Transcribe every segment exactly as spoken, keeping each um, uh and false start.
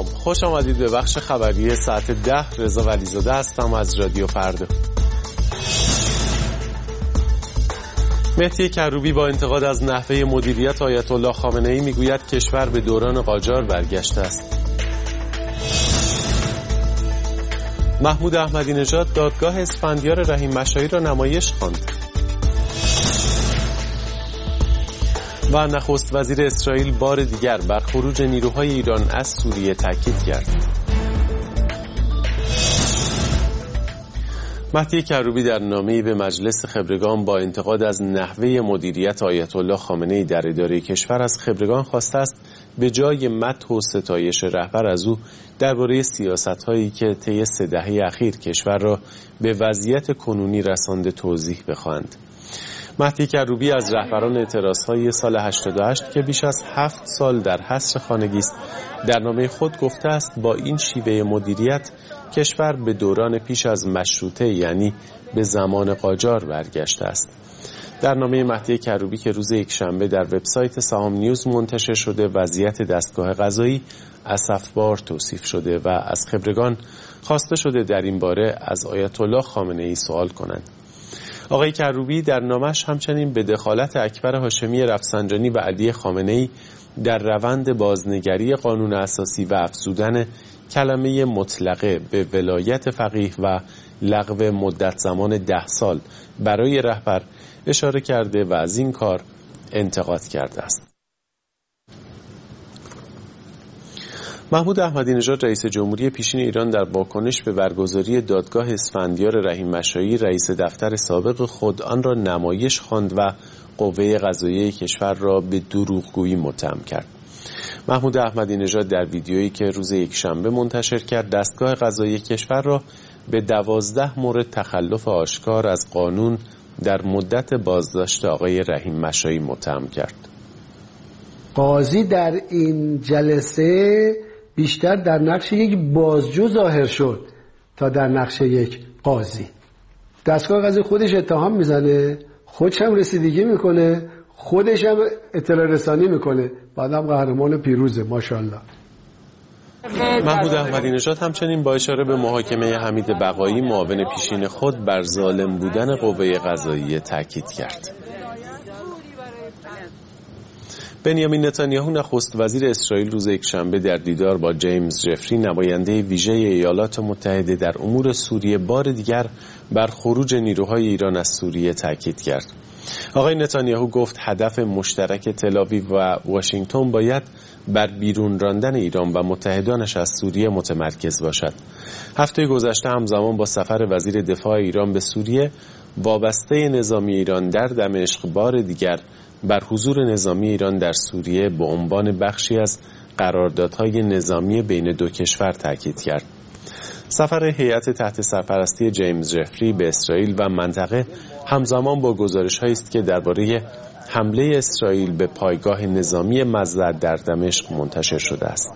سلام، خوش آمدید به بخش خبری ساعت ده. رضا ولیزاده هستم از رادیو فردا. مهدی کروبی با انتقاد از نحوه مدیریت آیت الله خامنه‌ای میگوید کشور به دوران قاجار برگشته است. محمود احمدی نژاد دادگاه اسفندیار رحیم مشایی را نمایش خواند. و نخست وزیر اسرائیل بار دیگر بر خروج نیروهای ایران از سوریه تاکید کرد. مهدی کروبی در نامه‌ای به مجلس خبرگان با انتقاد از نحوه مدیریت آیت الله خامنه‌ای در اداره کشور از خبرگان خواسته است به جای مدح و ستایش رهبر از او درباره سیاست‌هایی که طی سه دهه اخیر کشور را به وضعیت کنونی رسانده توضیح بخواهند. مهدی کروبی از رهبران اعتراضهای سال هشتاد و هشت که بیش از هفت سال در حصر خانگی است در نامه خود گفته است با این شیوه مدیریت کشور به دوران پیش از مشروطه یعنی به زمان قاجار برگشته است. در نامه مهدی کروبی که روز یکشنبه در وبسایت سهام نیوز منتشر شده وضعیت دستگاه قضایی اسفبار توصیف شده و از خبرگان خواسته شده در این باره از آیت الله خامنه‌ای سوال کنند. آقای کروبی در نامش همچنین به دخالت اکبر هاشمی رفسنجانی و علی خامنه‌ای در روند بازنگری قانون اساسی و افزودن کلمه مطلقه به ولایت فقیه و لغو مدت زمان ده سال برای رهبر اشاره کرده و از این کار انتقاد کرده است. محمود احمدی نژاد رئیس جمهوری پیشین ایران در واکنش به برگزاری دادگاه اسفندیار رحیم مشایی رئیس دفتر سابق خود آن را نمایش خواند و قوه قضاییه کشور را به دروغگویی متهم کرد. محمود احمدی نژاد در ویدیویی که روز یکشنبه منتشر کرد دستگاه قضایی کشور را به دوازده مورد تخلف آشکار از قانون در مدت بازداشت آقای رحیم مشایی متهم کرد. قاضی در این جلسه بیشتر در نقش یک بازجو ظاهر شد تا در نقش یک قاضی. دستگاه قضایی خودش اتهام میزنه، خودش هم رسیدگی میکنه، خودش هم اطلاع رسانی میکنه، بعدم قهرمان پیروزه ماشاءالله. محمود احمدی نژاد همچنین با اشاره به محاکمه حمید بقایی معاون پیشین خود بر ظالم بودن قوه قضاییه تاکید کرد. بنیامین نتانیاهو نخست وزیر اسرائیل روز یکشنبه در دیدار با جیمز جفری نماینده ویژه ایالات متحده در امور سوریه بار دیگر بر خروج نیروهای ایران از سوریه تاکید کرد. آقای نتانیاهو گفت هدف مشترک تل‌آویو و واشنگتن باید بر بیرون راندن ایران و متحدانش از سوریه متمرکز باشد. هفته گذشته همزمان با سفر وزیر دفاع ایران به سوریه وابسته نظامی ایران در دمشق بار دیگر بر حضور نظامی ایران در سوریه به عنوان بخشی از قراردادهای نظامی بین دو کشور تاکید کرد. سفر هیئت تحت سرپرستی جیمز جفری به اسرائیل و منطقه همزمان با گزارش‌هایی است که درباره حمله اسرائیل به پایگاه نظامی مزرعه در دمشق منتشر شده است.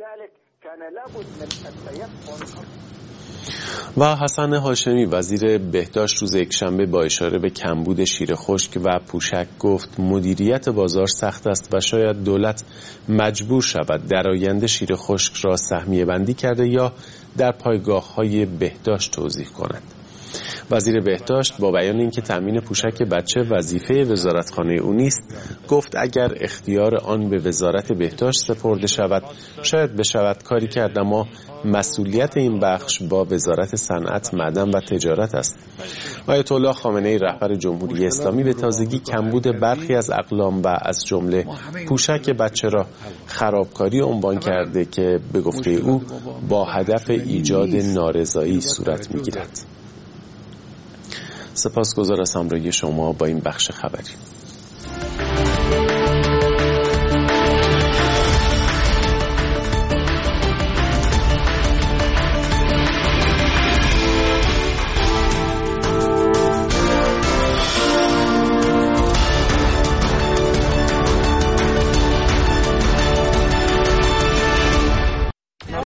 و حسن هاشمی وزیر بهداشت روز یکشنبه با اشاره به کمبود شیر خشک و پوشک گفت مدیریت بازار سخت است و شاید دولت مجبور شود در آینده شیر خشک را سهمیه بندی کرده یا در پایگاه‌های بهداشت توزیع کند. وزیر بهداشت با بیان اینکه تامین پوشک بچه وظیفه وزارتخانه او نیست گفت اگر اختیار آن به وزارت بهداشت سپرده شود شاید بشود کاری کرد، اما مسئولیت این بخش با وزارت صنعت، معدن و تجارت است. آیت الله خامنه‌ای رهبر جمهوری اسلامی به تازگی کمبود برخی از اقلام و از جمله پوشک بچه را خرابکاری عنوان کرده که به گفته او با هدف ایجاد نارضایی صورت می‌گیرد. سپاسگزار از همراهی شما با این بخش خبری.